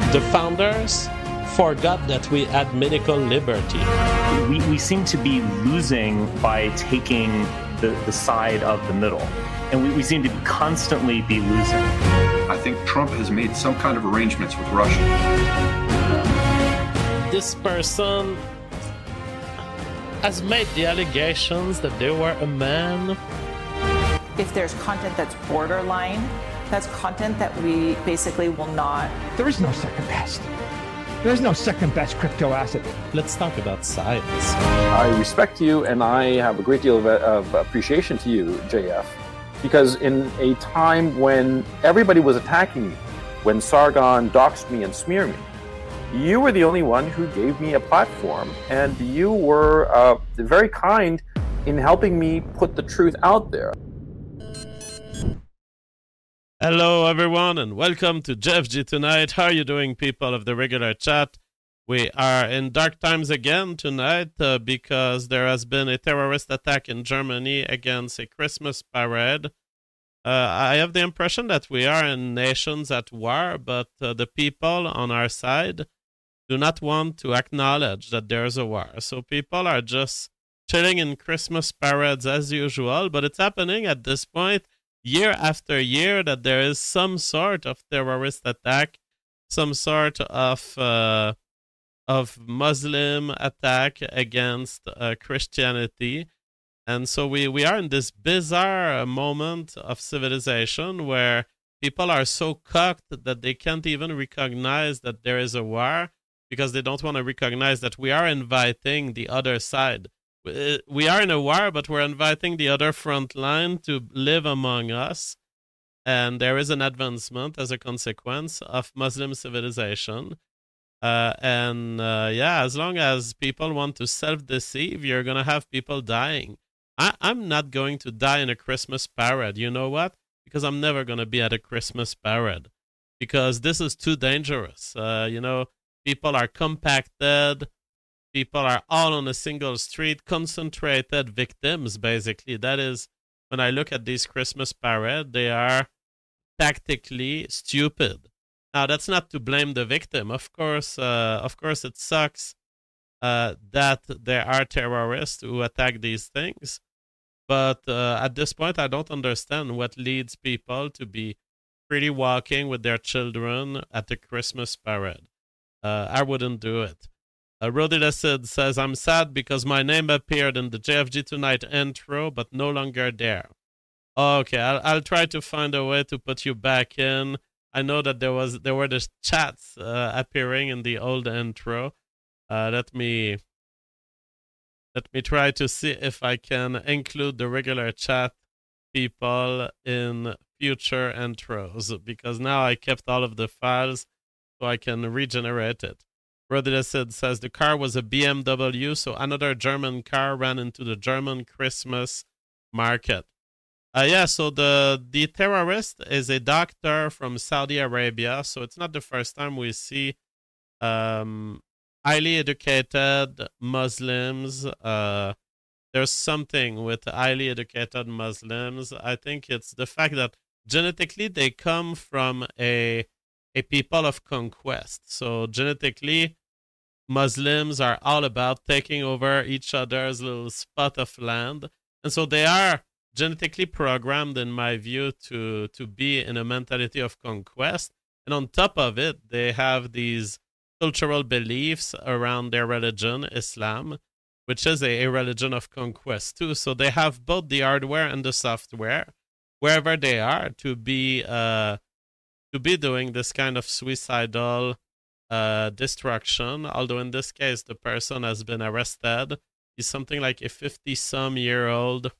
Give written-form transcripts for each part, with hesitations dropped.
The founders forgot that we had medical liberty. We seem to be losing by taking the side of the middle. And we seem to constantly be losing. I think Trump has made some kind of arrangements with Russia. This person has made the allegations that they were a man. If there's content that's borderline, that's content that we basically will not. There is no second best. There's no second best crypto asset. Let's talk about science. I respect you, and I have a great deal of appreciation to you, JF, because in a time when everybody was attacking me, when Sargon doxed me and smeared me, you were the only one who gave me a platform, and you were very kind in helping me put the truth out there. Hello, everyone, and welcome to JFG Tonight. How are you doing, people of the regular chat? We are in dark times again tonight because there has been a terrorist attack in Germany against a Christmas parade. I have the impression that we are in nations at war, but the people on our side do not want to acknowledge that there's a war. So people are just chilling in Christmas parades as usual, but it's happening at this point year after year that there is some sort of terrorist attack, some sort of Muslim attack against Christianity. And so we are in this bizarre moment of civilization where people are so cocked that they can't even recognize that there is a war because they don't want to recognize that we are inviting the other side. We are in a war, but we're inviting the other front line to live among us. And there is an advancement as a consequence of Muslim civilization. As long as people want to self-deceive, you're going to have people dying. I'm not going to die in a Christmas parade. You know what? Because I'm never going to be at a Christmas parade. Because this is too dangerous. People are compacted. People are all on a single street, concentrated victims, basically. That is, when I look at these Christmas parades, they are tactically stupid. Now, that's not to blame the victim. Of course, it sucks that there are terrorists who attack these things. But at this point, I don't understand what leads people to be pretty walking with their children at the Christmas parade. I wouldn't do it. Rodid Acid says, I'm sad because my name appeared in the JFG Tonight intro, but no longer there. Okay, I'll try to find a way to put you back in. I know that there were the chats appearing in the old intro. Let me try to see if I can include the regular chat people in future intros, because now I kept all of the files so I can regenerate it. Rodid says the car was a BMW, so another German car ran into the German Christmas market. So the terrorist is a doctor from Saudi Arabia, so it's not the first time we see highly educated Muslims. There's something with highly educated Muslims. I think it's the fact that genetically they come from a people of conquest. So genetically, Muslims are all about taking over each other's little spot of land. And so they are genetically programmed, in my view, to be in a mentality of conquest. And on top of it, they have these cultural beliefs around their religion, Islam, which is a religion of conquest too. So they have both the hardware and the software, wherever they are, to be doing this kind of suicidal destruction. Although in this case, the person has been arrested. He's something like a 50-some-year-old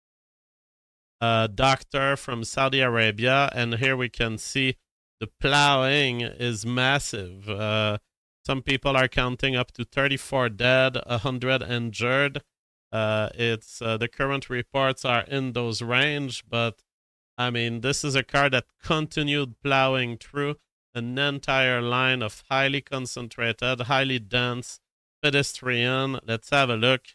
doctor from Saudi Arabia. And here we can see the plowing is massive. Some people are counting up to 34 dead, 100 injured. The current reports are in those range, but I mean, this is a car that continued plowing through an entire line of highly concentrated, highly dense pedestrian. Let's have a look.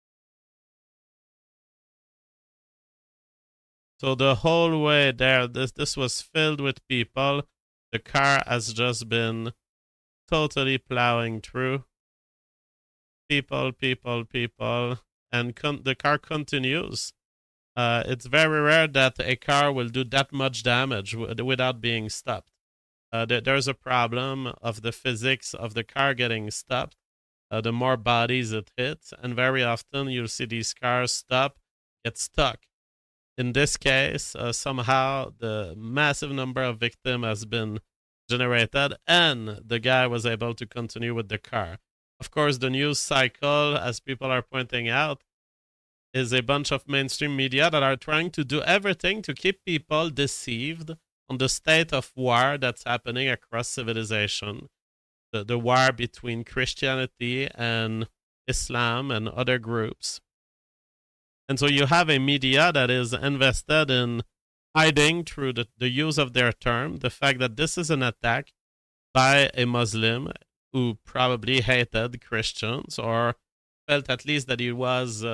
So the whole way there, this was filled with people. The car has just been totally plowing through people, and the car continues. It's very rare that a car will do that much damage without being stopped. There's a problem of the physics of the car getting stopped. The more bodies it hits, and very often you'll see these cars stop, get stuck. In this case, somehow the massive number of victims has been generated, and the guy was able to continue with the car. Of course, the news cycle, as people are pointing out, is a bunch of mainstream media that are trying to do everything to keep people deceived on the state of war that's happening across civilization. The war between Christianity and Islam and other groups. And so you have a media that is invested in hiding through the use of their term, the fact that this is an attack by a Muslim who probably hated Christians or felt at least that he was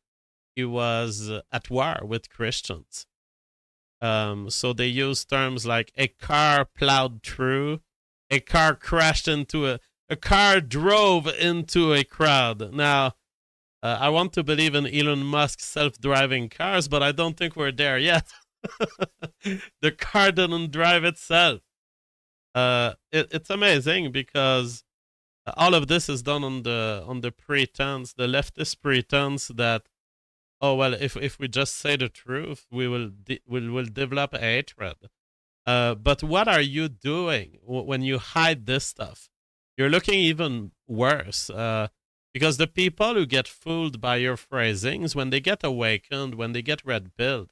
at war with Christians. So they use terms like a car plowed through, a car crashed into a car drove into a crowd. Now, I want to believe in Elon Musk's self-driving cars, but I don't think we're there yet. The car didn't drive itself. It's amazing because all of this is done on the pretense, the leftist pretense that, oh well, if we just say the truth, we will develop hatred. But what are you doing when you hide this stuff? You're looking even worse. Because the people who get fooled by your phrasings, when they get awakened, when they get red-pilled,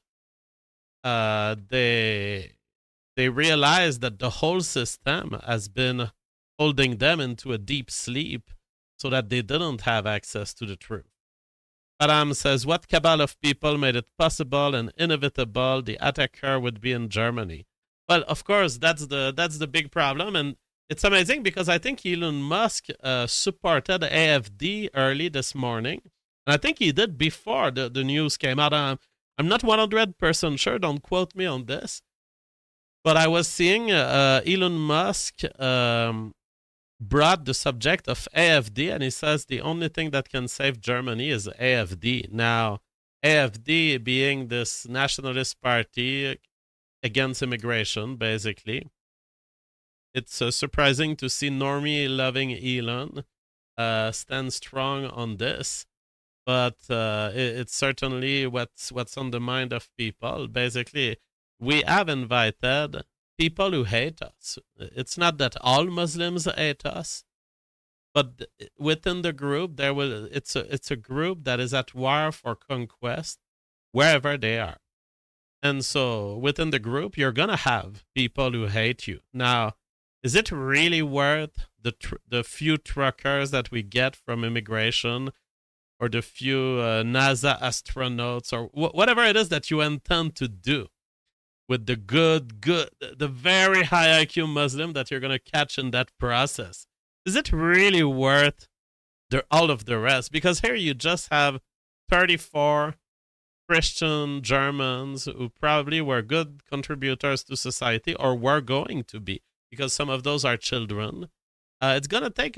they realize that the whole system has been holding them into a deep sleep so that they didn't have access to the truth. Param says, what cabal of people made it possible and inevitable the attacker would be in Germany? Well, of course, that's the big problem, and it's amazing because I think Elon Musk supported AFD early this morning, and I think he did before the news came out. I'm not 100% sure, don't quote me on this, but I was seeing Elon Musk brought the subject of AFD, and he says the only thing that can save Germany is AFD. Now, AFD being this nationalist party against immigration, basically. It's surprising to see normie-loving Elon stand strong on this, but it's certainly what's on the mind of people. Basically, we have invited people who hate us. It's not that all Muslims hate us, but within the group, it's a group that is at war for conquest wherever they are. And so within the group, you're going to have people who hate you. Now, is it really worth the few truckers that we get from immigration or the few NASA astronauts or whatever it is that you intend to do with the the very high IQ Muslim that you're going to catch in that process? Is it really worth all of the rest? Because here you just have 34 Christian Germans who probably were good contributors to society or were going to be, because some of those are children. It's gonna take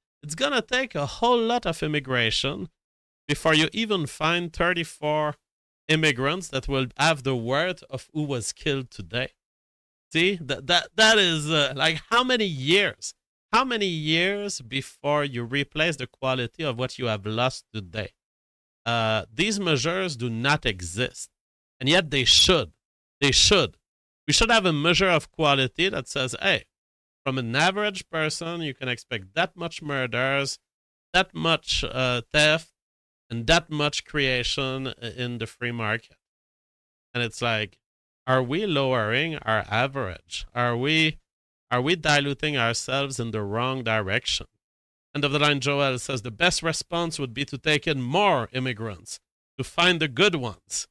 a whole lot of immigration before you even find 34 immigrants that will have the word of who was killed today. See, that is like how many years? How many years before you replace the quality of what you have lost today? These measures do not exist, and yet they should. They should. We should have a measure of quality that says, hey, from an average person, you can expect that much murders, that much theft, and that much creation in the free market. And it's like, are we lowering our average? Are we diluting ourselves in the wrong direction? End of the line, Joel says the best response would be to take in more immigrants, to find the good ones.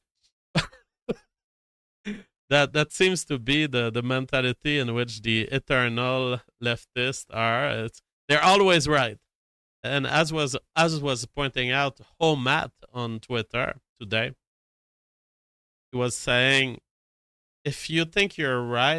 That seems to be the mentality in which the eternal leftists are. They're always right. And as was pointing out Matt on Twitter today, he was saying, if you think you're right,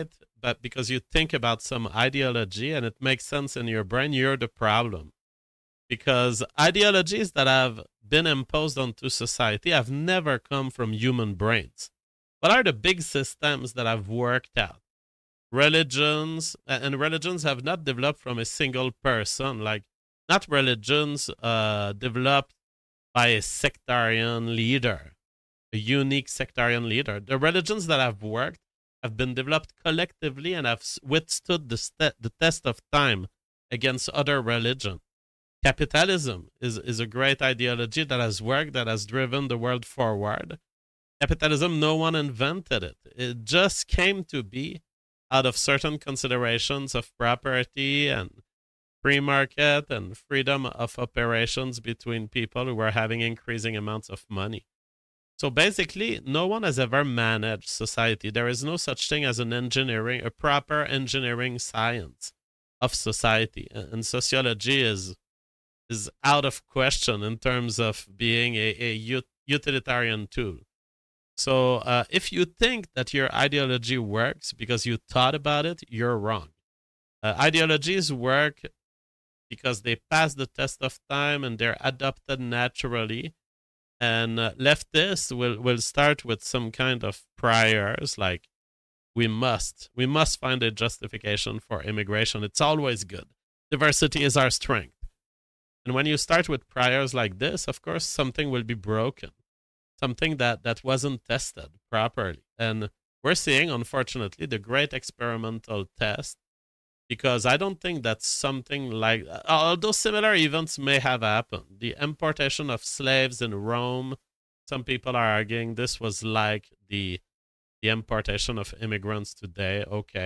that because you think about some ideology and it makes sense in your brain, you're the problem. Because ideologies that have been imposed onto society have never come from human brains. What are the big systems that have worked out? Religions, and religions have not developed from a single person, like not religions developed by a sectarian leader, a unique sectarian leader. The religions that have worked have been developed collectively and have withstood the test of time against other religions. Capitalism is a great ideology that has worked, that has driven the world forward. Capitalism, no one invented it. It just came to be out of certain considerations of property and free market and freedom of operations between people who were having increasing amounts of money. So basically, no one has ever managed society. There is no such thing as a proper engineering science of society. And sociology is out of question in terms of being a utilitarian tool. So if you think that your ideology works because you thought about it, you're wrong. Ideologies work because they pass the test of time and they're adopted naturally. And leftists will start with some kind of priors like we must find a justification for immigration. It's always good. Diversity is our strength. And when you start with priors like this, of course, something will be broken, something that wasn't tested properly. And we're seeing, unfortunately, the great experimental test, because I don't think that something like, although similar events may have happened, the importation of slaves in Rome, some people are arguing this was like the importation of immigrants today, okay.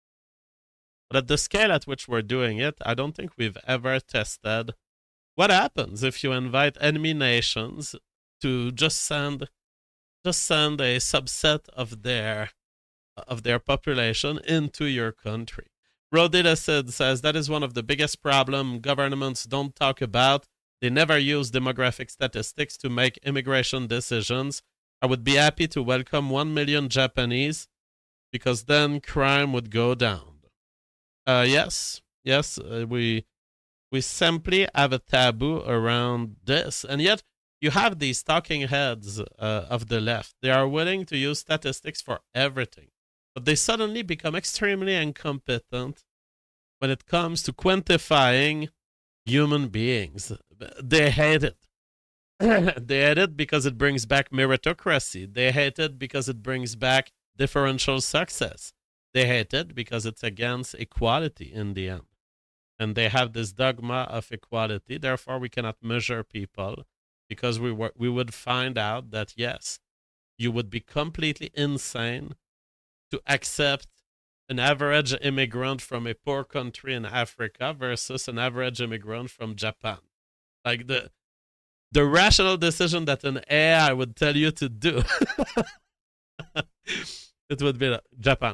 But at the scale at which we're doing it, I don't think we've ever tested what happens if you invite enemy nations to just send a subset of their population into your country. Rodita says that is one of the biggest problems governments don't talk about. They never use demographic statistics to make immigration decisions. I would be happy to welcome 1 million Japanese because then crime would go down. Yes, we simply have a taboo around this. And yet you have these talking heads of the left. They are willing to use statistics for everything. But they suddenly become extremely incompetent when it comes to quantifying human beings. They hate it. They hate it because it brings back meritocracy. They hate it because it brings back differential success. They hate it because it's against equality in the end. And they have this dogma of equality. Therefore, we cannot measure people because we would find out that, yes, you would be completely insane to accept an average immigrant from a poor country in Africa versus an average immigrant from Japan. Like the rational decision that an AI would tell you to do, it would be Japan.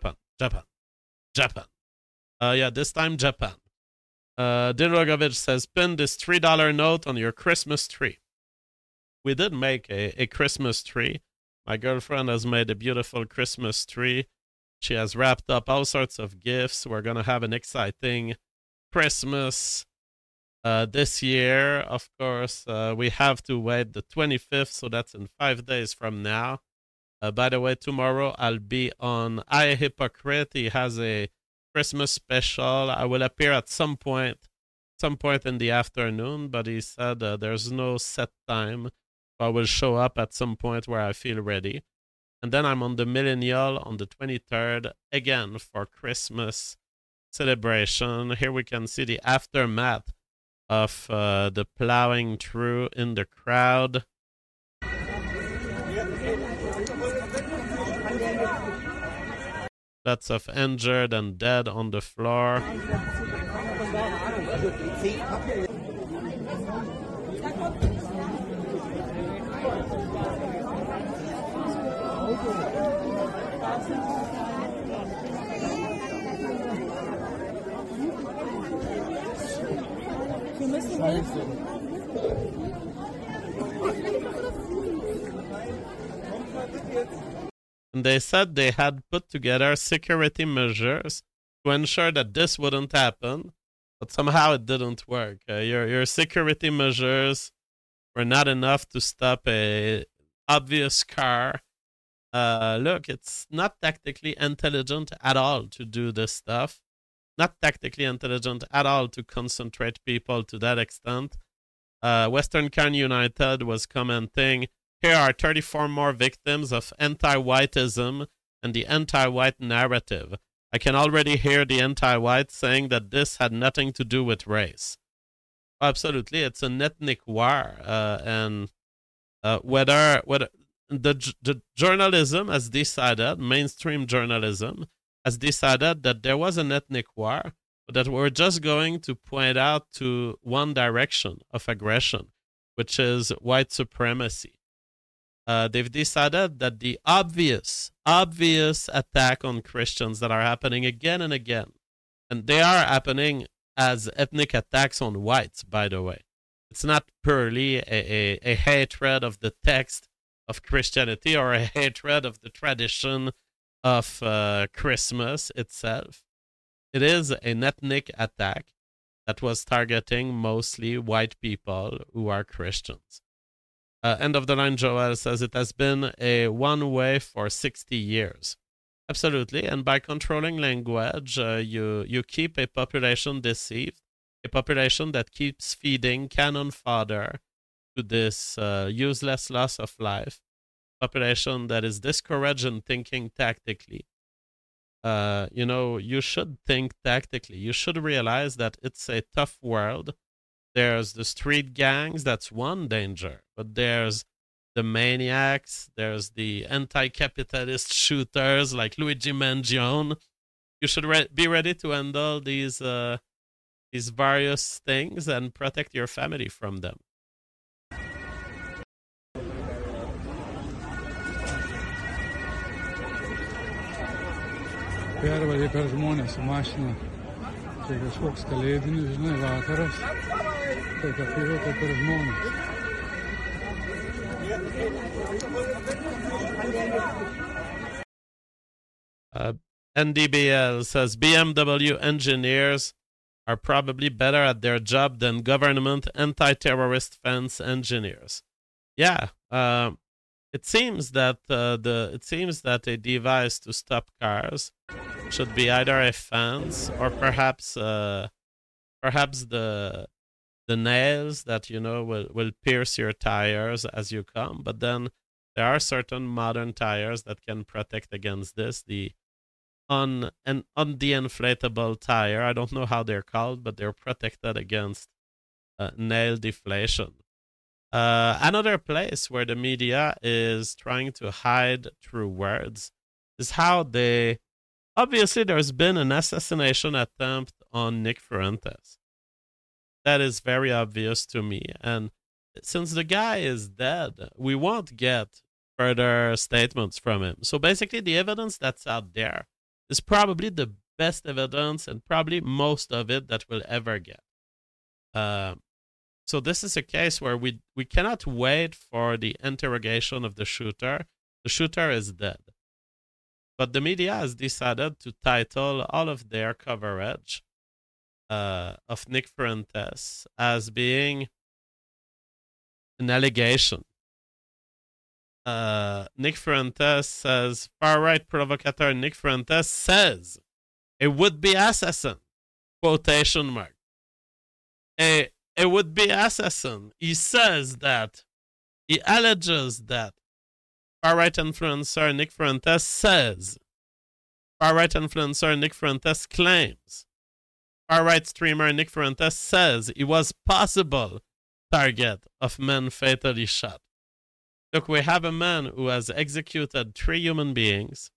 Yeah, this time Japan. Din Rogovich says, pin this $3 note on your Christmas tree. We did make a Christmas tree. My girlfriend has made a beautiful Christmas tree. She has wrapped up all sorts of gifts. We're going to have an exciting Christmas this year. Of course, we have to wait the 25th, so that's in 5 days from now. By the way, tomorrow I'll be on iHypocrite. He has a Christmas special. I will appear at some point in the afternoon, but he said there's no set time. I will show up at some point where I feel ready. And then I'm on the Millennial on the 23rd, again for Christmas celebration. Here we can see the aftermath of the plowing through in the crowd. Lots of injured and dead on the floor. And they said they had put together security measures to ensure that this wouldn't happen, but somehow it didn't work. Your security measures were not enough to stop a obvious car. Look, it's not tactically intelligent at all to do this stuff. Not tactically intelligent at all to concentrate people to that extent. Western Can United was commenting, here are 34 more victims of anti-whiteism and the anti-white narrative. I can already hear the anti-white saying that this had nothing to do with race. Absolutely, it's an ethnic war, and whether the journalism has decided, mainstream journalism has decided that there was an ethnic war, but that we're just going to point out to one direction of aggression, which is white supremacy. They've decided that the obvious attack on Christians that are happening again and again, and they are happening as ethnic attacks on whites, by the way. It's not purely a hatred of the text of Christianity or a hatred of the tradition of Christmas itself. It is an ethnic attack that was targeting mostly white people who are Christians. End of the line, Joel says it has been a one way for 60 years. Absolutely, and by controlling language, you keep a population deceived, a population that keeps feeding cannon fodder to this useless loss of life, population that is discouraged in thinking tactically. You should think tactically. You should realize that it's a tough world. There's the street gangs, that's one danger, but there's the maniacs, there's the anti-capitalist shooters like Luigi Mangione. You should be ready to handle these various things and protect your family from them. NDBL says BMW engineers are probably better at their job than government anti-terrorist fence engineers. Yeah, it seems that a device to stop cars should be either a fence or perhaps the nails that will pierce your tires as you come. But then there are certain modern tires that can protect against this. The inflatable tire, I don't know how they're called, but they're protected against nail deflation. Another place where the media is trying to hide true words is how they... Obviously, there's been an assassination attempt on Nick Fuentes. That is very obvious to me. And since the guy is dead, we won't get further statements from him. So basically, the evidence that's out there is probably the best evidence and probably most of it that we'll ever get. So this is a case where we cannot wait for the interrogation of the shooter. The shooter is dead. But the media has decided to title all of their coverage of Nick Fuentes as being an allegation. Nick Fuentes says, far-right provocateur Nick Fuentes says, a would-be assassin, quotation mark. A would-be assassin. He says that, he alleges that far-right influencer Nick Fuentes says, far-right influencer Nick Fuentes claims, far-right streamer Nick Fuentes says he was possible target of men fatally shot. Look, we have a man who has executed 3 human beings.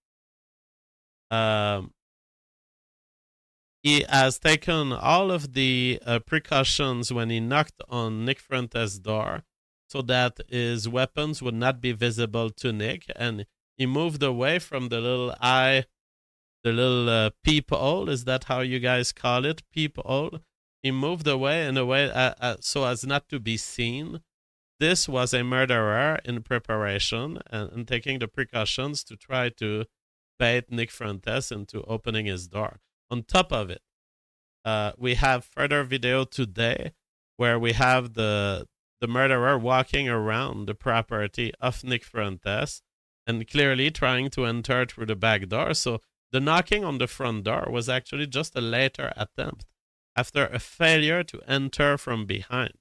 He has taken all of the precautions when he knocked on Nick Fuentes' door so that his weapons would not be visible to Nick, and he moved away from the little eye, the little peephole. Is that how you guys call it? Peephole. He moved away in a way so as not to be seen. this was a murderer in preparation and taking the precautions to try to bait Nick Fuentes into opening his door. On top of it, we have further video today where we have the murderer walking around the property of Nick Fuentes and clearly trying to enter through the back door. So the knocking on the front door was actually just a later attempt after a failure to enter from behind.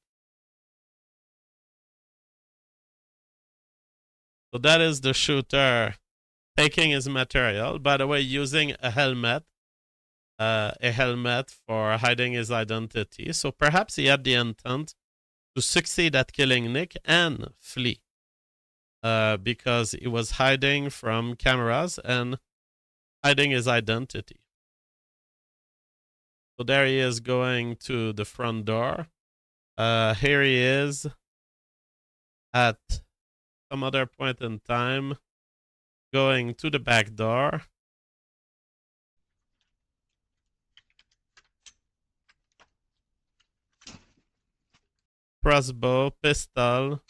So that is the shooter taking his material, by the way, using a helmet for hiding his identity. So perhaps he had the intent to succeed at killing Nick and flee because he was hiding from cameras and hiding his identity. So there he is going to the front door. Here he is at some other point in time going to the back door. Crossbow, pistol.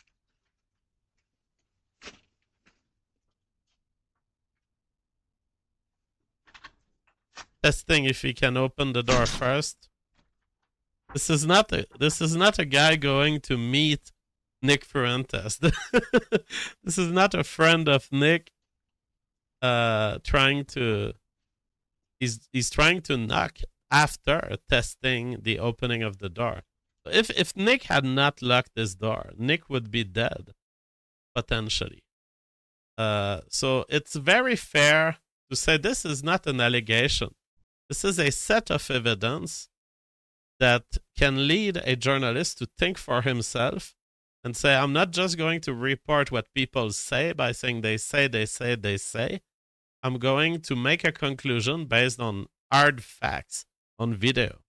Testing if he can open the door first. This is not a guy going to meet Nick Fuentes. This is not a friend of Nick trying to he's trying to knock after testing the opening of the door. If Nick had not locked this door, Nick would be dead, potentially. So it's very fair to say this is not an allegation. This is a set of evidence that can lead a journalist to think for himself and say, I'm not just going to report what people say by saying they say. I'm going to make a conclusion based on hard facts, on video.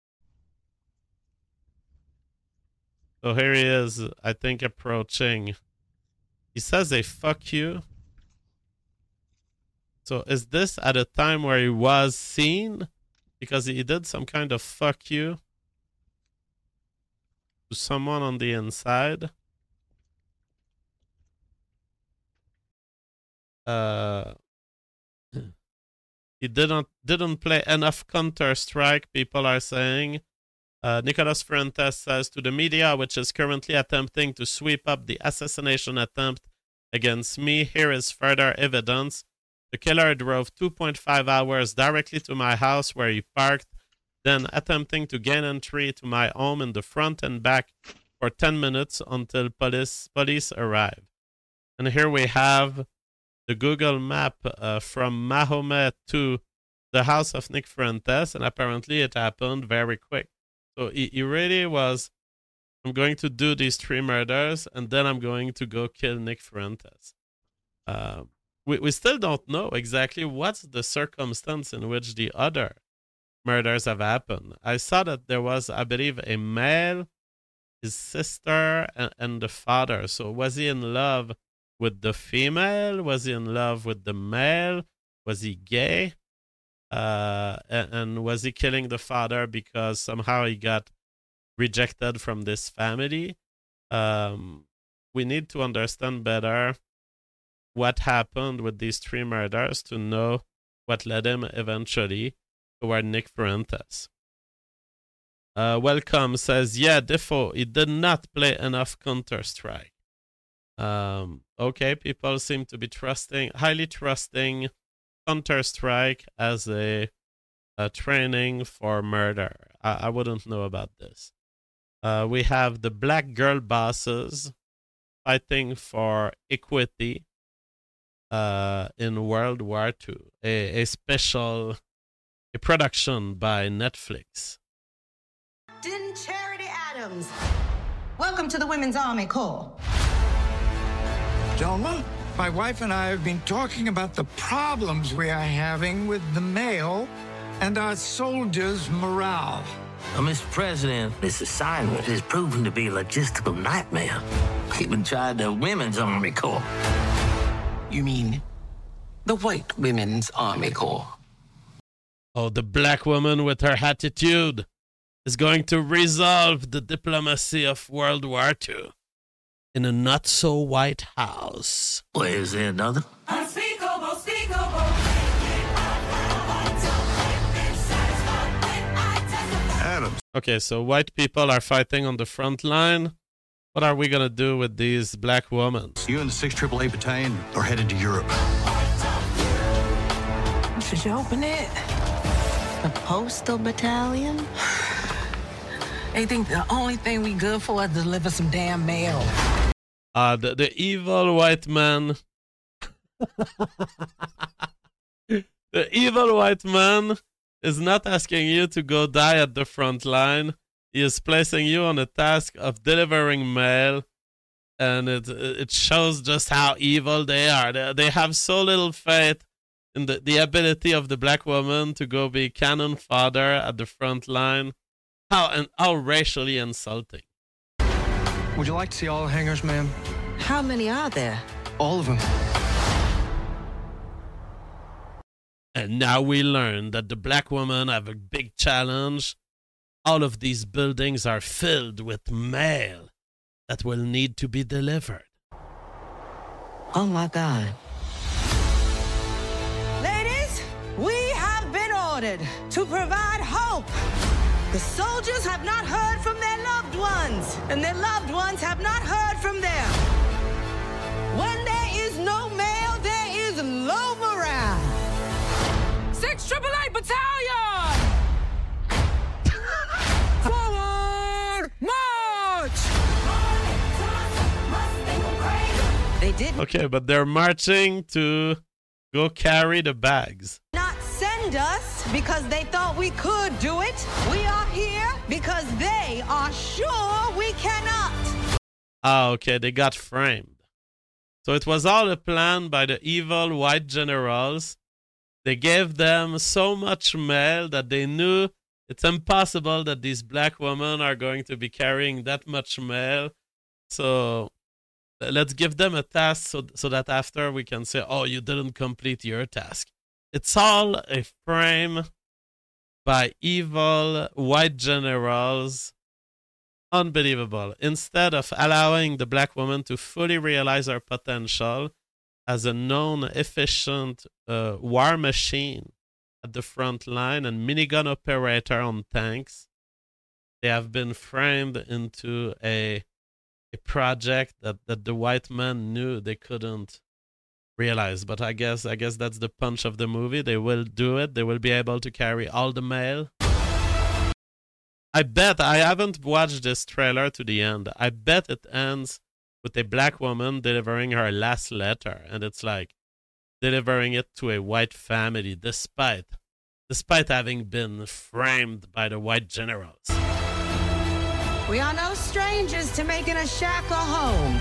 So here he is, I think, approaching. He says a fuck you. So is this at a time where he was seen? Because he did some kind of fuck you to someone on the inside. He didn't play enough Counter-Strike, people are saying. Nicolas Fuentes says to the media, which is currently attempting to sweep up the assassination attempt against me, here is further evidence. The killer drove 2.5 hours directly to my house where he parked, then attempting to gain entry to my home in the front and back for 10 minutes until police arrived. And here we have the Google map from Mahomet to the house of Nick Fuentes, and apparently it happened very quick. So he really was, I'm going to do these 3 murders, and then I'm going to go kill Nick Fuentes. We still don't know exactly what's the circumstance in which the other murders have happened. I saw that there was, I believe, a male, his sister, and the father. So was he in love with the female? Was he in love with the male? Was he gay? And was he killing the father because somehow he got rejected from this family? We need to understand better what happened with these 3 murders to know what led him eventually toward Nick Fuentes. Welcome says, yeah, Defoe, he did not play enough Counter-Strike. Okay, people seem to be highly trusting Counter-Strike as a training for murder. I wouldn't know about this. We have the black girl bosses fighting for equity in World War II. A production by Netflix. Charity Adams. Welcome to the Women's Army Corps. Delma, my wife and I have been talking about the problems we are having with the male and our soldiers' morale. Mr. President, this assignment has proven to be a logistical nightmare. Even tried the Women's Army Corps. You mean the White Women's Army Corps? Oh, the black woman with her attitude is going to resolve the diplomacy of World War II. in a not so white house. Well, is there another? Unspeakable, speakable. Adams. Okay, so white people are fighting on the front line. What are we going to do with these black women? You and the 6th AAA Battalion are headed to Europe. Should you open it? The Postal Battalion? They think the only thing we good for is deliver some damn mail. The evil white man. The evil white man is not asking you to go die at the front line. He is placing you on a task of delivering mail, and it shows just how evil they are. They have so little faith in the ability of the black woman to go be cannon fodder at the front line. How racially insulting. Would you like to see all the hangars, ma'am? How many are there? All of them. And now we learn that the black women have a big challenge. All of these buildings are filled with mail that will need to be delivered. Oh my God. Ladies, we have been ordered to provide hope. The soldiers have not heard from their loved ones, and their loved ones have not heard from them. When there is no mail, there is low morale. 6th AAA Battalion! Forward march! They did Okay, but they're marching to go carry the bags. not send us because they thought we could do it. We are here because they are sure we cannot. Ah, okay, they got framed. So it was all a plan by the evil white generals. They gave them so much mail that they knew it's impossible that these black women are going to be carrying that much mail. So let's give them a task so that after we can say, oh, you didn't complete your task. It's all a frame by evil white generals. Unbelievable. Instead of allowing the black woman to fully realize her potential as a known efficient war machine at the front line and minigun operator on tanks, they have been framed into a project that the white man knew they couldn't realize. But I guess that's the punch of the movie. They will do it. They will be able to carry all the mail. I bet, I haven't watched this trailer to the end. I bet it ends with a black woman delivering her last letter, and it's like delivering it to a white family despite having been framed by the white generals. We are no strangers to making a shack a home.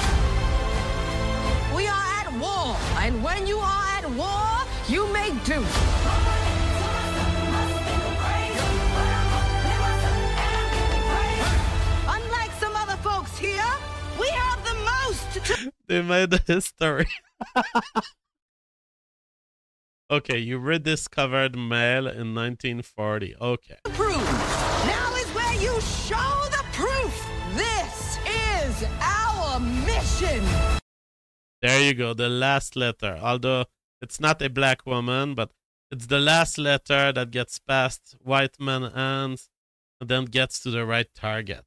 We are at war, and when you are at war, you make do. Unlike some other folks here, we have the most. They made the history. Okay, you rediscovered mail in 1940. Okay. Proof. Now is where you show the proof. This is our mission. There you go, the last letter. Although it's not a black woman, but it's the last letter that gets past white man hands and then gets to the right target.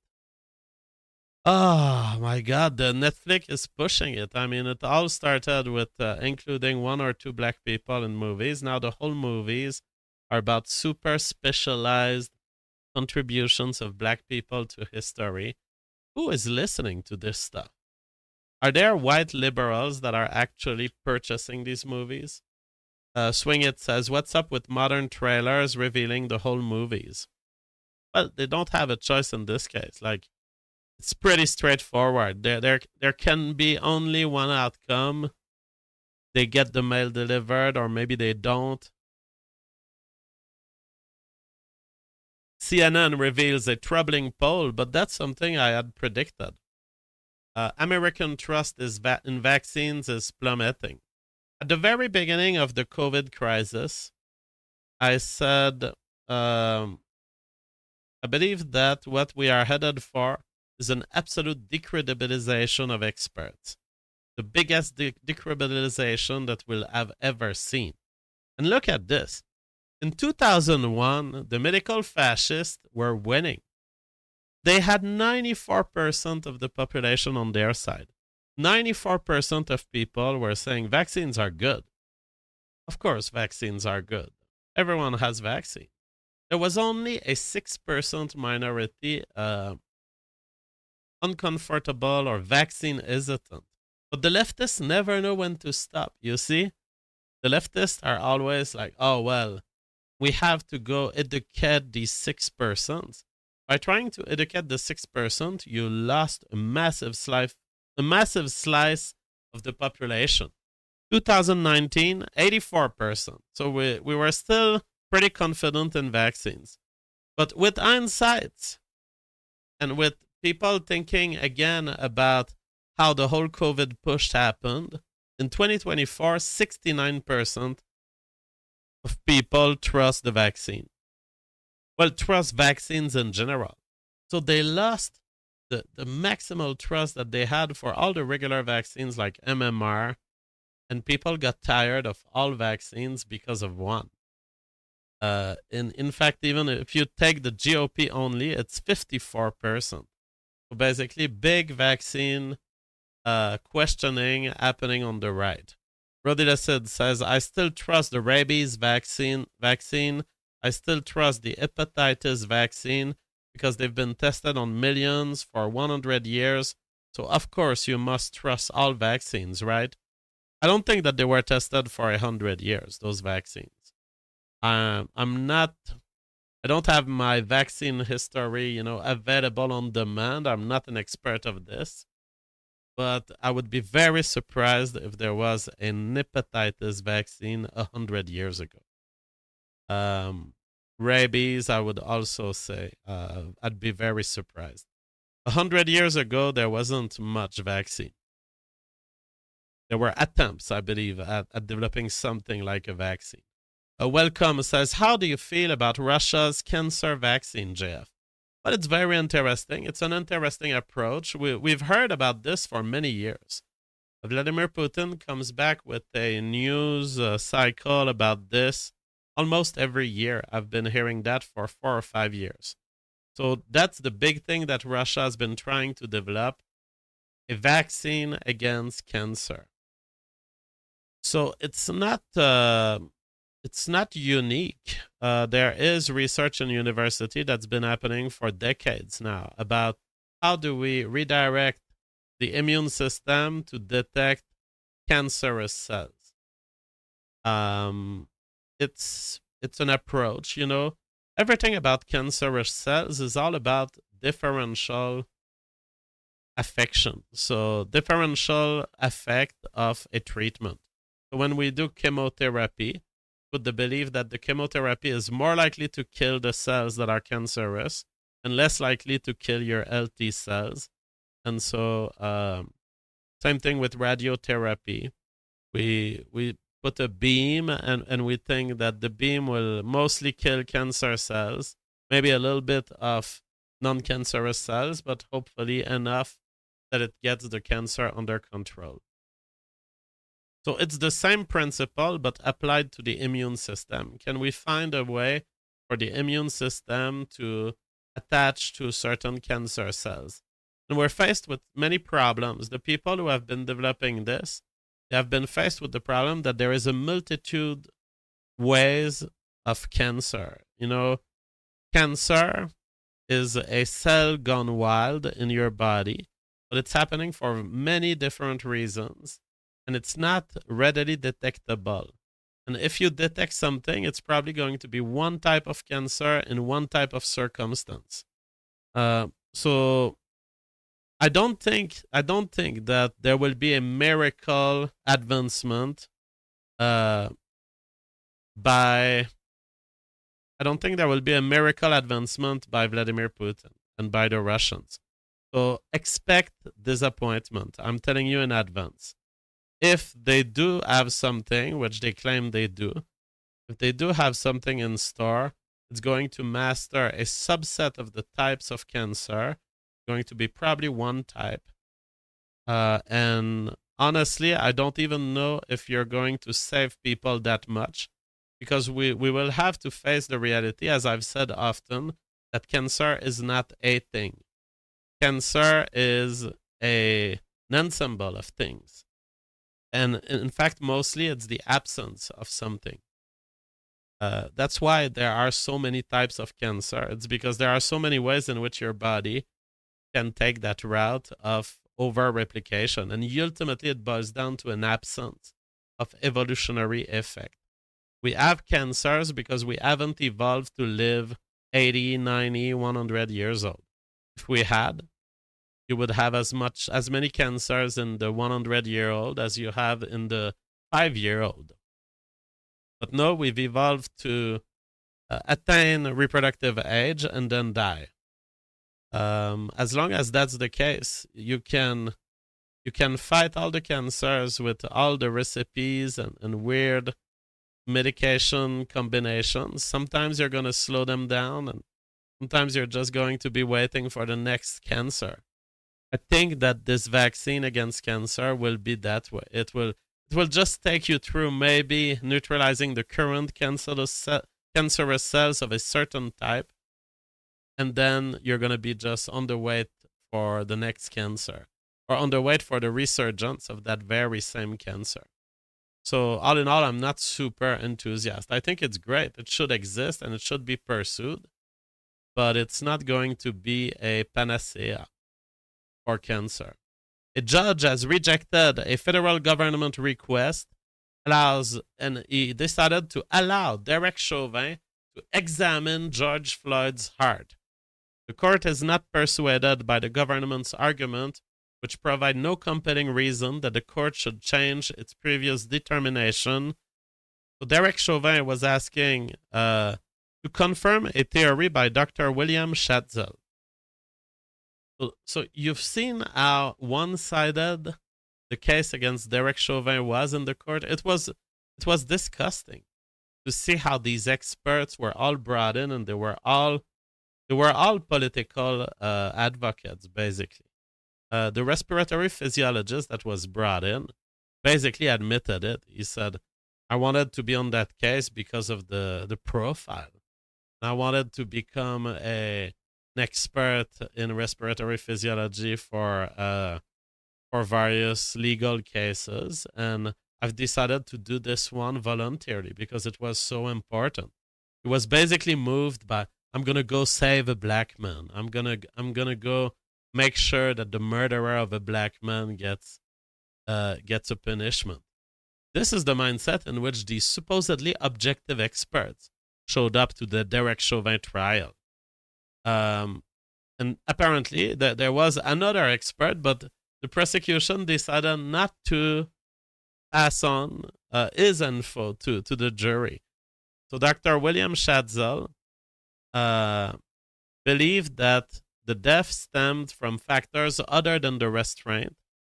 Oh my God, the Netflix is pushing it. I mean, it all started with including one or two black people in movies. Now the whole movies are about super specialized contributions of black people to history. Who is listening to this stuff? Are there white liberals that are actually purchasing these movies? Swing It says, what's up with modern trailers revealing the whole movies? Well, they don't have a choice in this case. Like, it's pretty straightforward. There can be only one outcome. They get the mail delivered, or maybe they don't. CNN reveals a troubling poll, but that's something I had predicted. American trust in vaccines is plummeting. At the very beginning of the COVID crisis, I said, I believe that what we are headed for is an absolute decredibilization of experts. The biggest decredibilization that we'll have ever seen. And look at this. In 2001, the medical fascists were winning. They had 94% of the population on their side. 94% of people were saying vaccines are good. Of course, vaccines are good. Everyone has vaccine. There was only a 6% minority uncomfortable or vaccine hesitant. But the leftists never know when to stop, you see? The leftists are always like, oh, well, we have to go educate these 6%. By trying to educate the 6%, you lost a massive slice of the population. 2019, 84%. So we were still pretty confident in vaccines. But with hindsight, and with people thinking again about how the whole COVID push happened, in 2024, 69% of people trust the vaccine. Well, trust vaccines in general. So they lost the maximal trust that they had for all the regular vaccines like MMR, and people got tired of all vaccines because of one. In fact, even if you take the GOP only, it's 54%. So basically, big vaccine questioning happening on the right. Rodi Lassid says, I still trust the rabies vaccine. I still trust the hepatitis vaccine because they've been tested on millions for 100 years. So, of course, you must trust all vaccines, right? I don't think that they were tested for 100 years, those vaccines. I don't have my vaccine history, available on demand. I'm not an expert of this. But I would be very surprised if there was a hepatitis vaccine 100 years ago. Rabies, I would also say, I'd be very surprised. 100 years ago, there wasn't much vaccine. There were attempts, I believe, at developing something like a vaccine. Welcome says, how do you feel about Russia's cancer vaccine, JF? But it's very interesting. It's an interesting approach. We've heard about this for many years. Vladimir Putin comes back with a news cycle about this almost every year. I've been hearing that for 4 or 5 years. So that's the big thing that Russia has been trying to develop, a vaccine against cancer. So it's not unique. There is research in university that's been happening for decades now about how do we redirect the immune system to detect cancerous cells. It's an approach, Everything about cancerous cells is all about differential affection. So differential effect of a treatment. So when we do chemotherapy, with the belief that the chemotherapy is more likely to kill the cells that are cancerous and less likely to kill your healthy cells. And so same thing with radiotherapy. We put a beam and we think that the beam will mostly kill cancer cells, maybe a little bit of non-cancerous cells, but hopefully enough that it gets the cancer under control. So it's the same principle, but applied to the immune system. Can we find a way for the immune system to attach to certain cancer cells? And we're faced with many problems. The people who have been developing this, they have been faced with the problem that there is a multitude ways of cancer. Cancer is a cell gone wild in your body, but it's happening for many different reasons. And it's not readily detectable. And if you detect something, it's probably going to be one type of cancer in one type of circumstance. So I don't think that there will be a miracle advancement I don't think there will be a miracle advancement by Vladimir Putin and by the Russians. So expect disappointment. I'm telling you in advance. If they do have something, which they claim they do, if they do have something in store, it's going to master a subset of the types of cancer going to be probably one type. And honestly, I don't even know if you're going to save people that much, because we will have to face the reality, as I've said often, that cancer is not a thing. Cancer is an ensemble of things. And in fact, mostly it's the absence of something. That's why there are so many types of cancer. It's because there are so many ways in which your body can take that route of over-replication. And ultimately, it boils down to an absence of evolutionary effect. We have cancers because we haven't evolved to live 80, 90, 100 years old. If we had, you would have as many cancers in the 100-year-old as you have in the 5-year-old. But no, we've evolved to attain reproductive age and then die. As long as that's the case, you can fight all the cancers with all the recipes and weird medication combinations. Sometimes you're going to slow them down, and sometimes you're just going to be waiting for the next cancer. I think that this vaccine against cancer will be that way. It will just take you through maybe neutralizing the current cancerous cells of a certain type, and then you're going to be just on the wait for the next cancer, or on the wait for the resurgence of that very same cancer. So all in all, I'm not super enthusiastic. I think it's great. It should exist and it should be pursued, but it's not going to be a panacea for cancer. A judge has rejected a federal government request, and he decided to allow Derek Chauvin to examine George Floyd's heart. The court is not persuaded by the government's argument, which provide no compelling reason that the court should change its previous determination. So Derek Chauvin was asking to confirm a theory by Dr. William Schatzel. So you've seen how one-sided the case against Derek Chauvin was in the court. It was disgusting to see how these experts were all brought in, and they were all political advocates, basically. The respiratory physiologist that was brought in basically admitted it. He said, I wanted to be on that case because of the profile. I wanted to become an expert in respiratory physiology for various legal cases, and I've decided to do this one voluntarily because it was so important. It was basically moved by, I'm gonna go save a black man. I'm gonna go make sure that the murderer of a black man gets a punishment. This is the mindset in which these supposedly objective experts showed up to the Derek Chauvin trial. And apparently there was another expert, but the prosecution decided not to pass on his info to the jury. So Dr. William Schatzel believed that the death stemmed from factors other than the restraint,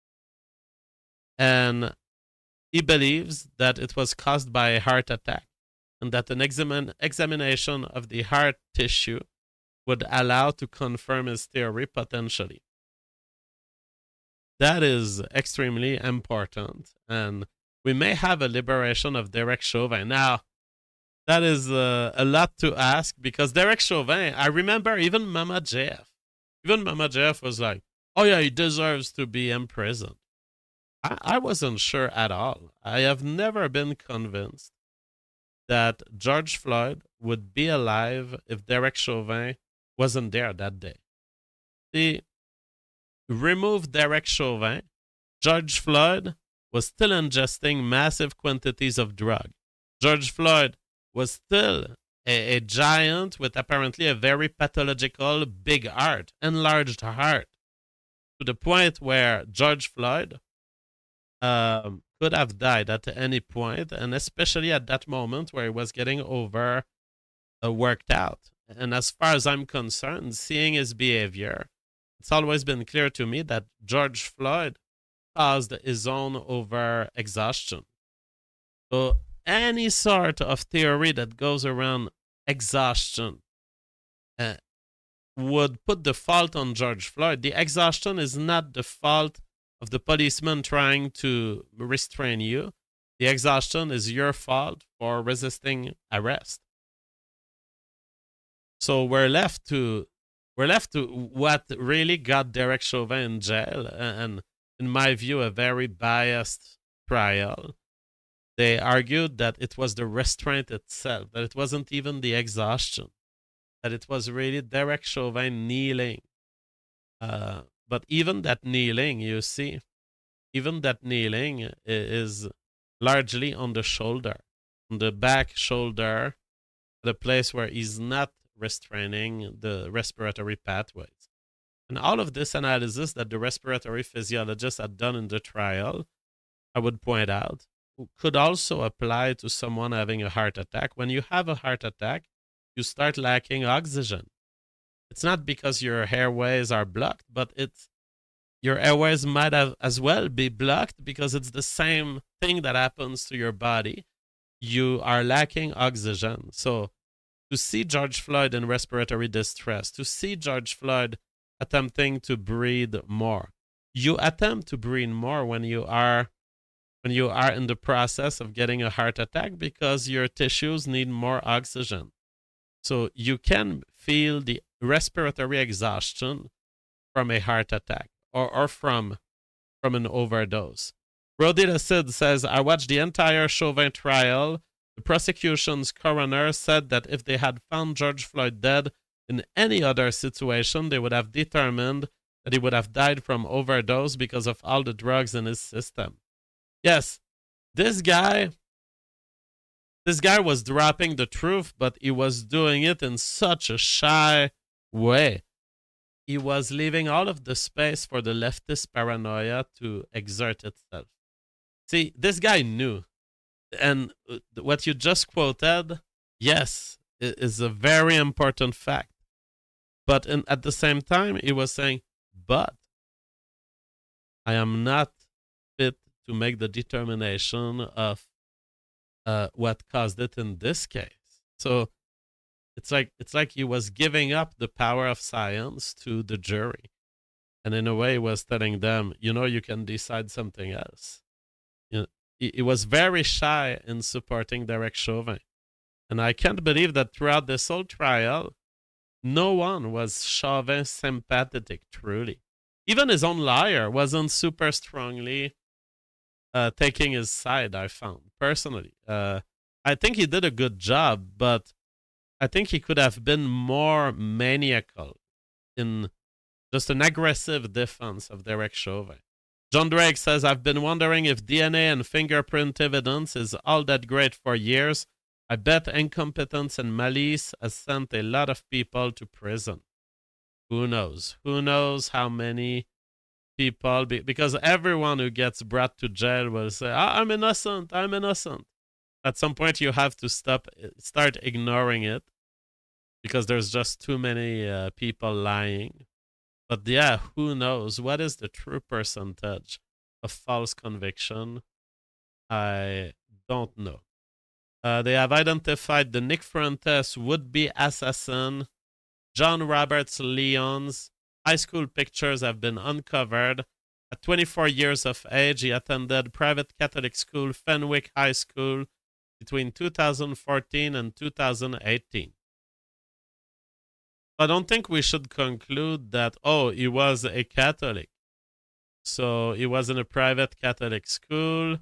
and he believes that it was caused by a heart attack, and that an examination of the heart tissue would allow to confirm his theory potentially. That is extremely important, and we may have a liberation of Derek Chauvin. Now, that is a lot to ask, because Derek Chauvin, I remember even Mama JF. Even Mama JF was like, oh yeah, he deserves to be imprisoned. I wasn't sure at all. I have never been convinced that George Floyd would be alive if Derek Chauvin wasn't there that day. They removed Derek Chauvin. George Floyd was still ingesting massive quantities of drug. George Floyd was still a giant with apparently a very pathological big heart, enlarged heart, to the point where George Floyd could have died at any point, and especially at that moment where he was getting worked out. And as far as I'm concerned, seeing his behavior, it's always been clear to me that George Floyd caused his own over-exhaustion. So any sort of theory that goes around exhaustion would put the fault on George Floyd. The exhaustion is not the fault of the policeman trying to restrain you. The exhaustion is your fault for resisting arrest. So we're left to what really got Derek Chauvin in jail, and in my view, a very biased trial. They argued that it was the restraint itself, that it wasn't even the exhaustion, that it was really Derek Chauvin kneeling. But even that kneeling, you see, even that kneeling is largely on the shoulder, on the back shoulder, the place where he's not restraining the respiratory pathways. And all of this analysis that the respiratory physiologist had done in the trial, I would point out, could also apply to someone having a heart attack. When you have a heart attack, you start lacking oxygen. It's not because your airways are blocked, but your airways might have as well be blocked because it's the same thing that happens to your body. You are lacking oxygen. So to see George Floyd in respiratory distress, to see George Floyd attempting to breathe more, you attempt to breathe more when you are in the process of getting a heart attack because your tissues need more oxygen. So you can feel the respiratory exhaustion from a heart attack or from an overdose. Brody the Sid says, I watched the entire Chauvin trial. The prosecution's coroner said that if they had found George Floyd dead in any other situation, they would have determined that he would have died from overdose because of all the drugs in his system. Yes, this guy was dropping the truth, but he was doing it in such a shy way. He was leaving all of the space for the leftist paranoia to exert itself. See, this guy knew. And what you just quoted, yes, is a very important fact. But at the same time, he was saying, but I am not fit to make the determination of what caused it in this case. So it's like he was giving up the power of science to the jury. And in a way, he was telling them, you can decide something else. He was very shy in supporting Derek Chauvin. And I can't believe that throughout this whole trial, no one was Chauvin sympathetic, truly. Even his own lawyer wasn't super strongly taking his side, I found, personally. I think he did a good job, but I think he could have been more maniacal in just an aggressive defense of Derek Chauvin. John Drake says, I've been wondering if DNA and fingerprint evidence is all that great for years. I bet incompetence and malice has sent a lot of people to prison. Who knows? Who knows how many people, because everyone who gets brought to jail will say, I'm innocent, I'm innocent. At some point, you have to start ignoring it because there's just too many people lying. But yeah, who knows? What is the true percentage of false conviction? I don't know. They have identified the Nick Fuentes would-be assassin, John Roberts Leon's high school pictures have been uncovered. At 24 years of age, he attended private Catholic school Fenwick High School between 2014 and 2018. I don't think we should conclude that, he was a Catholic. So he was in a private Catholic school.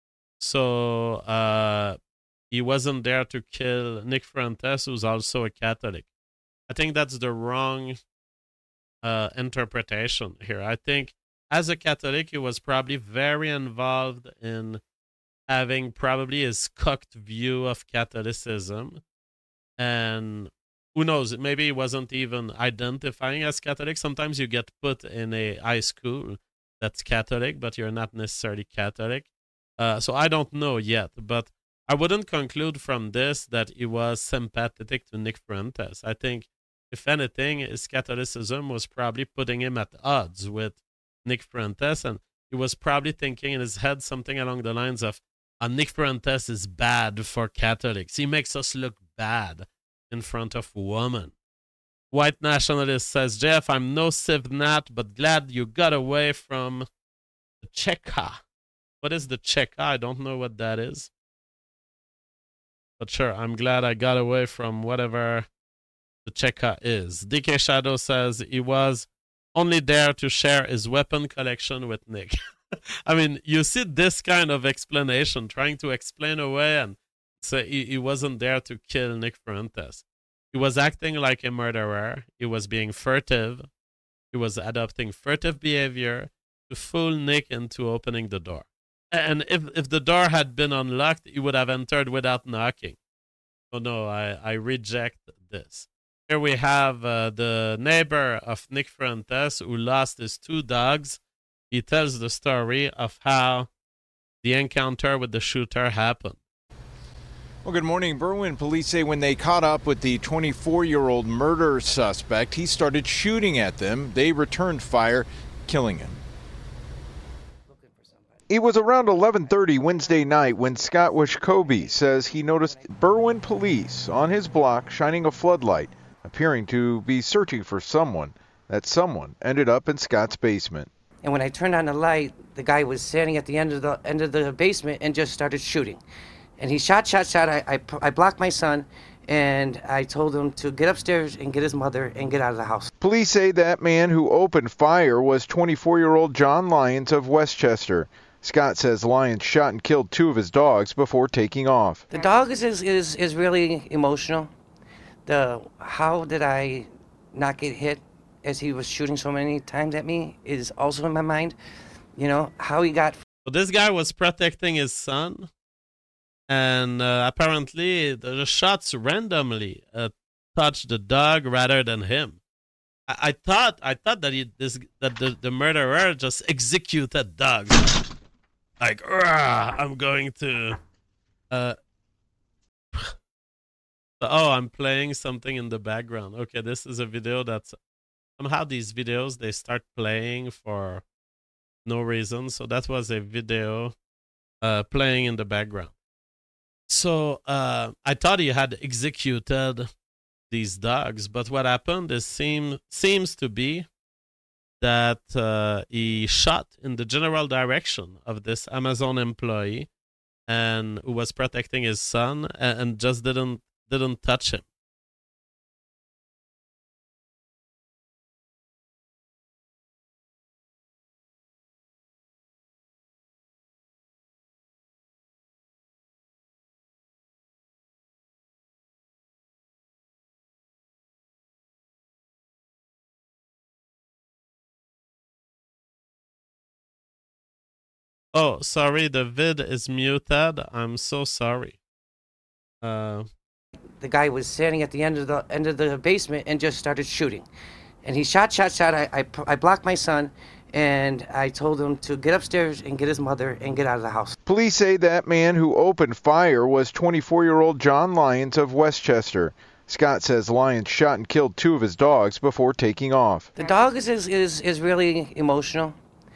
So he wasn't there to kill Nick Fuentes, who's also a Catholic. I think that's the wrong interpretation here. I think as a Catholic, he was probably very involved in having probably his cocked view of Catholicism. And who knows, maybe he wasn't even identifying as Catholic. Sometimes you get put in a high school that's Catholic, but you're not necessarily Catholic. So I don't know yet, but I wouldn't conclude from this that he was sympathetic to Nick Fuentes. I think, if anything, his Catholicism was probably putting him at odds with Nick Fuentes, and he was probably thinking in his head something along the lines of, Nick Fuentes is bad for Catholics. He makes us look bad in front of women. White nationalist says, Jeff, I'm no Civ Nat, but glad you got away from the Cheka. What is the Cheka? I don't know what that is. But sure, I'm glad I got away from whatever the Cheka is. DK Shadow says he was only there to share his weapon collection with Nick. I mean, you see this kind of explanation, trying to explain away and say he wasn't there to kill Nick Fuentes. He was acting like a murderer. He was being furtive. He was adopting furtive behavior to fool Nick into opening the door. And if the door had been unlocked, he would have entered without knocking. So no, I reject this. Here we have the neighbor of Nick Fuentes who lost his 2 dogs. He tells the story of how the encounter with the shooter happened. Well, good morning. Berwyn police say when they caught up with the 24-year-old murder suspect, he started shooting at them. They returned fire, killing him. It was around 11:30 Wednesday night when Scott Washkobe says he noticed Berwyn police on his block shining a floodlight, appearing to be searching for someone. That someone ended up in Scott's basement. And when I turned on the light, the guy was standing at the end of the basement and just started shooting. And he shot. I blocked my son, and I told him to get upstairs and get his mother and get out of the house. Police say that man who opened fire was 24-year-old John Lyons of Westchester. Scott says Lyons shot and killed 2 of his dogs before taking off. The dog is really emotional. How did I not get hit as he was shooting so many times at me is also in my mind. You know, how he got... So this guy was protecting his son, and apparently the shots randomly touched the dog rather than him. I thought that the murderer just executed dogs. Like, I'm going to... oh, I'm playing something in the background. Okay, this is a video that's... Somehow these videos, they start playing for no reason. So that was a video playing in the background. So I thought he had executed these dogs. But what happened is seems to be that he shot in the general direction of this Amazon employee and who was protecting his son and just didn't touch him. Oh, sorry, the vid is muted. I'm so sorry. The guy was standing at the end of the basement and just started shooting. And he shot. I blocked my son, and I told him to get upstairs and get his mother and get out of the house. Police say that man who opened fire was 24-year-old John Lyons of Westchester. Scott says Lyons shot and killed 2 of his dogs before taking off. The dog is really emotional.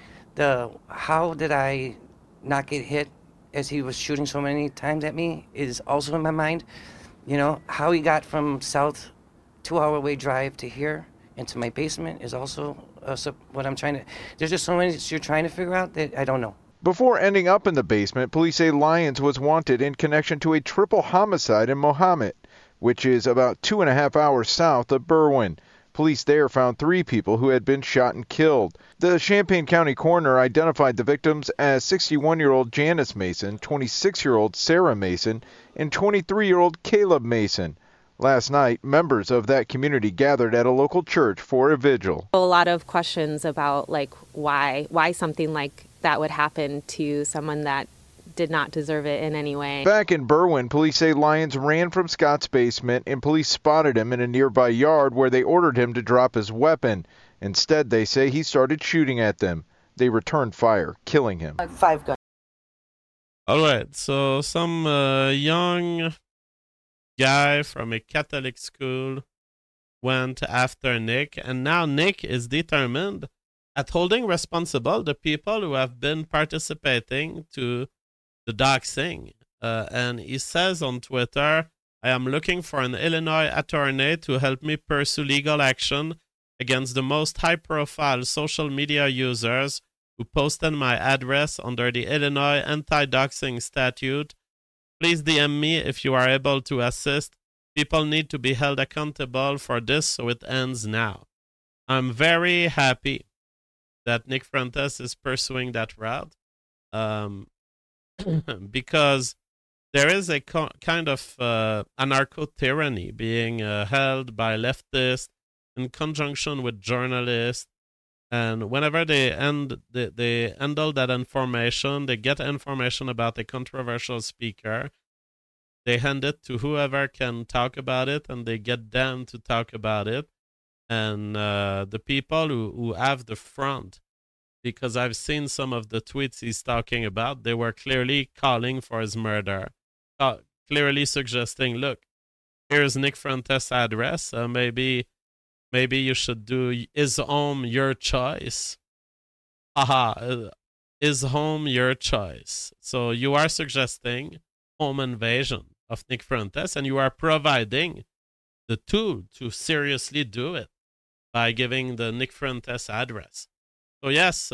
How did I not get hit as he was shooting so many times at me is also in my mind. You know, how he got from south 2-hour-away drive to here into my basement is also what I'm trying to... There's just so many that you're trying to figure out that I don't know. Before ending up in the basement, police say Lyons was wanted in connection to a triple homicide in Mohammed, which is about 2.5 hours south of Berwyn. Police there found 3 people who had been shot and killed. The Champaign County coroner identified the victims as 61-year-old Janice Mason, 26-year-old Sarah Mason, and 23-year-old Caleb Mason. Last night, members of that community gathered at a local church for a vigil. A lot of questions about why something like that would happen to someone that did not deserve it in any way. Back in Berwyn, police say Lyons ran from Scott's basement and police spotted him in a nearby yard where they ordered him to drop his weapon. Instead, they say he started shooting at them. They returned fire, killing him. 5 guns. All right, so some young guy from a Catholic school went after Nick, and now Nick is determined at holding responsible the people who have been participating to the doxing. And he says on Twitter, I am looking for an Illinois attorney to help me pursue legal action against the most high-profile social media users who posted my address under the Illinois anti-doxing statute. Please DM me if you are able to assist. People need to be held accountable for this, so it ends now. I'm very happy that Nick Fuentes is pursuing that route, because there is a kind of anarcho-tyranny being held by leftists in conjunction with journalists. And whenever they handle that information, they get information about a controversial speaker, they hand it to whoever can talk about it, and they get them to talk about it. And the people who have the front, because I've seen some of the tweets he's talking about, they were clearly calling for his murder, clearly suggesting, look, here's Nick Fuentes' address, maybe you should do Is Home Your Choice? Is Home Your Choice? So you are suggesting home invasion of Nick Fuentes, and you are providing the tool to seriously do it by giving the Nick Fuentes address. So yes,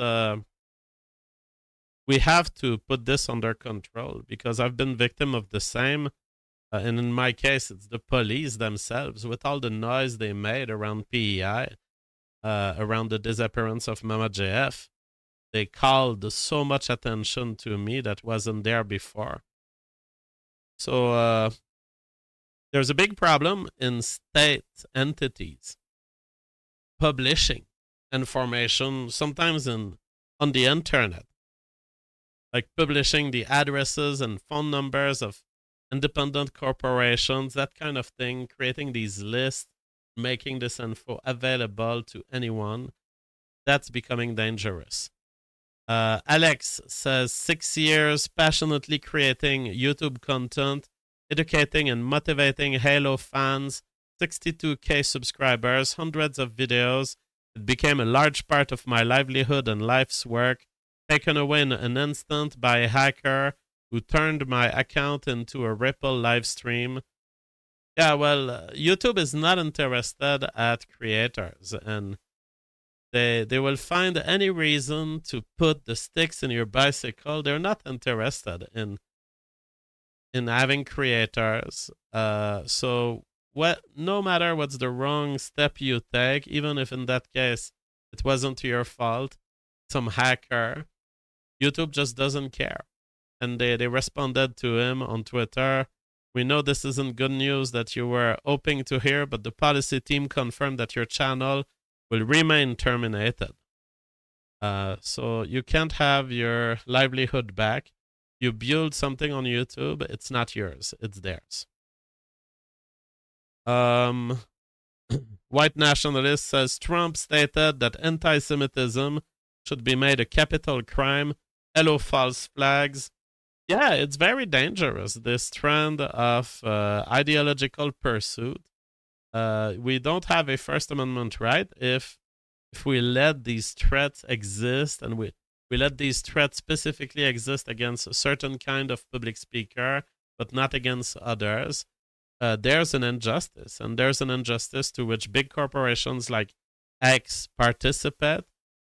we have to put this under control, because I've been victim of the same. And in my case, it's the police themselves, with all the noise they made around PEI, around the disappearance of Mama JF. They called so much attention to me that wasn't there before. So there's a big problem in state entities publishing information, sometimes on the internet, like publishing the addresses and phone numbers of independent corporations, that kind of thing, creating these lists, making this info available to anyone. That's becoming dangerous. Alex says 6 years passionately creating YouTube content, educating and motivating Halo fans, 62K subscribers, hundreds of videos. It became a large part of my livelihood and life's work, taken away in an instant by a hacker who turned my account into a Ripple live stream. Yeah, well, YouTube is not interested at creators, and they will find any reason to put the sticks in your bicycle. They're not interested in having creators. So no matter what's the wrong step you take, even if in that case it wasn't your fault, some hacker, YouTube just doesn't care. And they responded to him on Twitter. We know this isn't good news that you were hoping to hear, but the policy team confirmed that your channel will remain terminated. So you can't have your livelihood back. You build something on YouTube, it's not yours, it's theirs. White nationalist says Trump stated that anti-Semitism should be made a capital crime. Hello, false flags. Yeah, it's very dangerous, this trend of ideological pursuit. We don't have a First Amendment right if we let these threats exist, and we let these threats specifically exist against a certain kind of public speaker, but not against others. There's an injustice, and there's an injustice to which big corporations like X participate.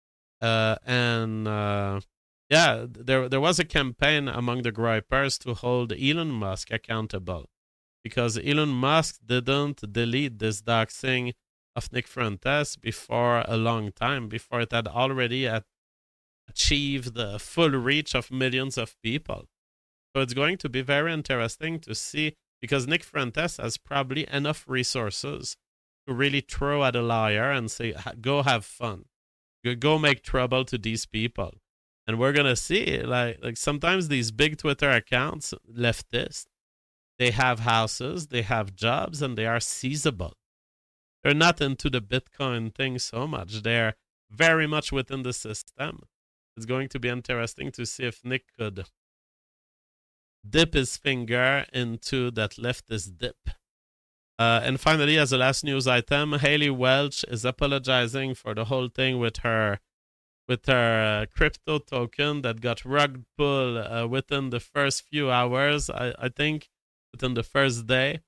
Yeah, there was a campaign among the gripers to hold Elon Musk accountable, because Elon Musk didn't delete this doxing of Nick Fuentes before a long time, before it had already achieved the full reach of millions of people. So it's going to be very interesting to see, because Nick Fuentes has probably enough resources to really throw at a liar and say, go have fun. Go make trouble to these people. And we're going to see, like sometimes these big Twitter accounts, leftist, they have houses, they have jobs, and they are seizable. They're not into the Bitcoin thing so much. They're very much within the system. It's going to be interesting to see if Nick could dip his finger into that leftist dip. And finally, as a last news item, Haley Welch is apologizing for the whole thing with her crypto token that got rug pulled within the first few hours, I think, within the first day.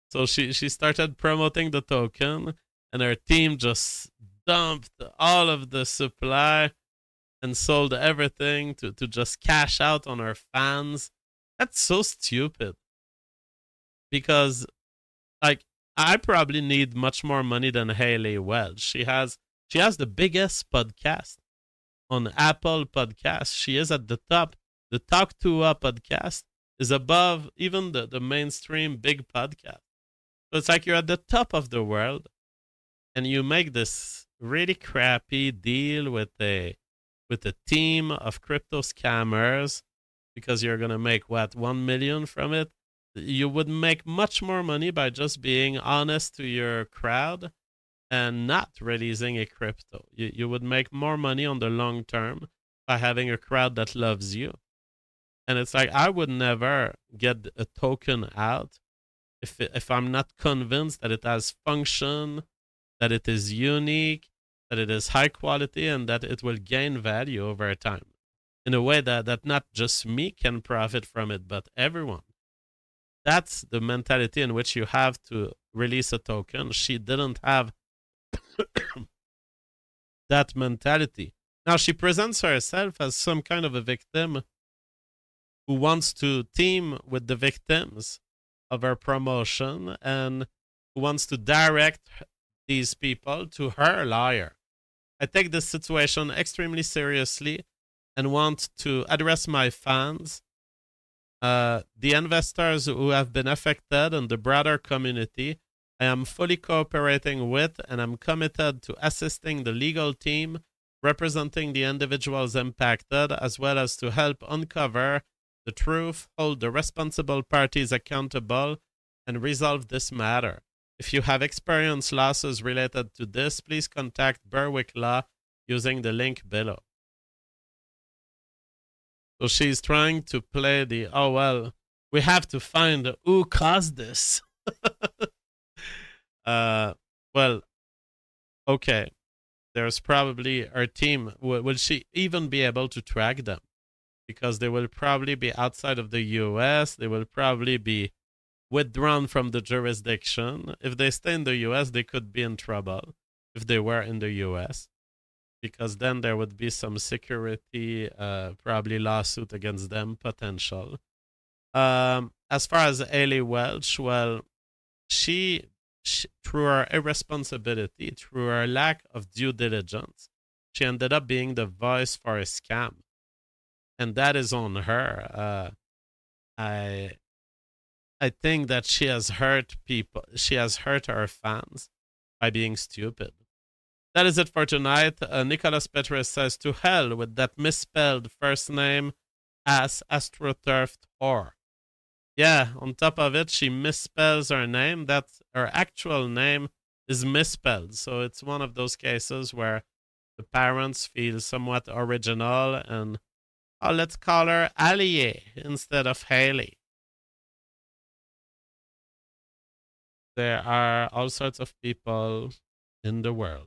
So she started promoting the token, and her team just dumped all of the supply and sold everything to just cash out on her fans. That's so stupid. Because, like, I probably need much more money than Hayley Welch. She has the biggest podcast on Apple Podcasts. She is at the top. The Talk to a podcast is above even the mainstream big podcast. So it's like you're at the top of the world, and you make this really crappy deal with a team of crypto scammers because you're gonna make what, $1 million from it. You would make much more money by just being honest to your crowd and not releasing a crypto. You would make more money on the long term by having a crowd that loves you. And it's like, I would never get a token out if I'm not convinced that it has function, that it is unique, that it is high quality, and that it will gain value over time in a way that not just me can profit from it, but everyone. That's the mentality in which you have to release a token. She didn't have that mentality. Now she presents herself as some kind of a victim who wants to team with the victims of her promotion and who wants to direct these people to her lawyer. I take this situation extremely seriously and want to address my fans, the investors who have been affected, and the broader community. I am fully cooperating with and I'm committed to assisting the legal team representing the individuals impacted, as well as to help uncover the truth, hold the responsible parties accountable, and resolve this matter. If you have experienced losses related to this, please contact Berwick Law using the link below. So she's trying to play the, oh, well, we have to find who caused this. Well, okay. There's probably her team. Will she even be able to track them? Because they will probably be outside of the U.S. They will probably be withdrawn from the jurisdiction. If they stay in the U.S., they could be in trouble if they were in the U.S. Because then there would be some security, probably lawsuit against them, potential. As far as Hayley Welch, well, she, through her irresponsibility, through her lack of due diligence, she ended up being the voice for a scam. And that is on her. I think that she has hurt people. She has hurt her fans by being stupid. That is it for tonight. Nicholas Petrus says, to hell with that misspelled first name as AstroTurfed whore. Yeah, on top of it, she misspells her name. That's her actual name is misspelled. So it's one of those cases where the parents feel somewhat original and, oh, let's call her Allie instead of Hayley. There are all sorts of people in the world.